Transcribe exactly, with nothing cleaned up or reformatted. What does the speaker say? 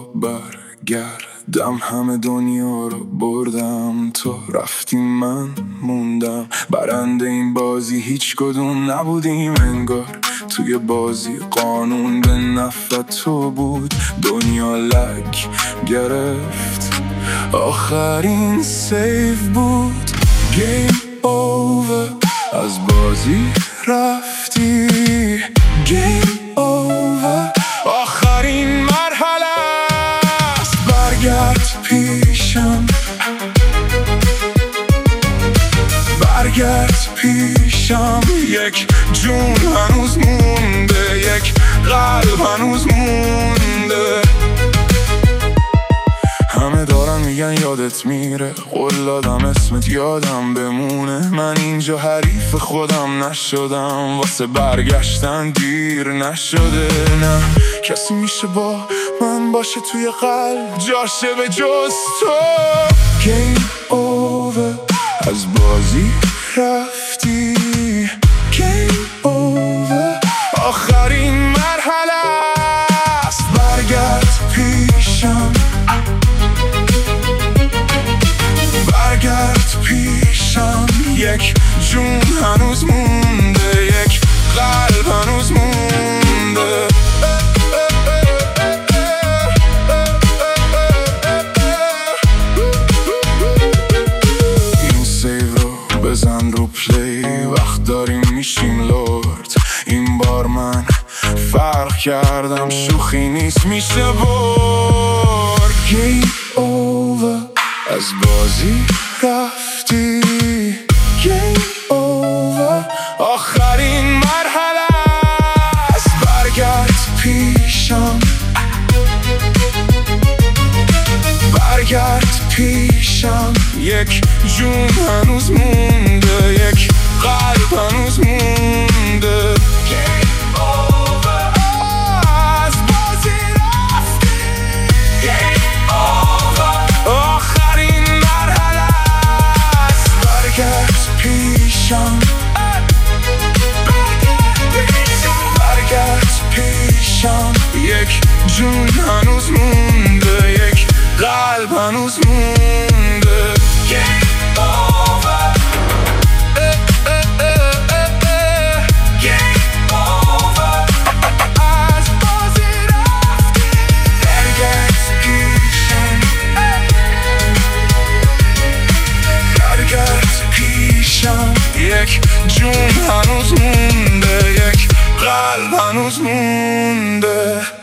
برگردم همه دنیا رو بردم، تو رفتی من موندم. برنده این بازی هیچ کدوم نبودیم انگار، توی بازی قانون به نفع تو بود. دنیا لک گرفت، آخرین سیف بود. گیم اوور، از بازی رفتی. گیم اوور، آخرین مرحله است. برگرد پیشم، برگرد پیشم. یک جون هنوز مونده، یک قلب هنوز مونده. همه دارن میگن یادت میره، قول دادم اسمت یادم بمونه. من اینجا حریف خودم نشدم، واسه برگشتن دیر نشده. نه کسی میشه با من باشه توی قلب، جاشه به جز تو. گیم اوور، از بازی رفتی. گیم اوور، آخرین مرحله است. برگرد پیشم، برگرد پیشم. یک جون هنوز مونده، یک قلب هنوز مونده. این سیو رو بزن رو پلی، وقت داریم میشیم لورد. این بار من فرق کردم، شوخی نیست میشه برد. گیم اوور، از بازی رفتی. گیم اوور، آخرین مرحله است. برگرد پیشم، برگرد پیشم. یک جون هنوز مونده، یک قلب هنوز مونده. گیم اوور، از بازی رفتی. گیم اوور، آخرین مرحله است. برگرد پیشم، برگرد پیشم. یک جون هنوز مونده، یک قلب هنوز مونده. گیم اوور، گیم اوور، از بازی رفتی. برگرد پیشم، برگرد پیشم. یک جون هنوز مونده، یک قلب هنوز مونده.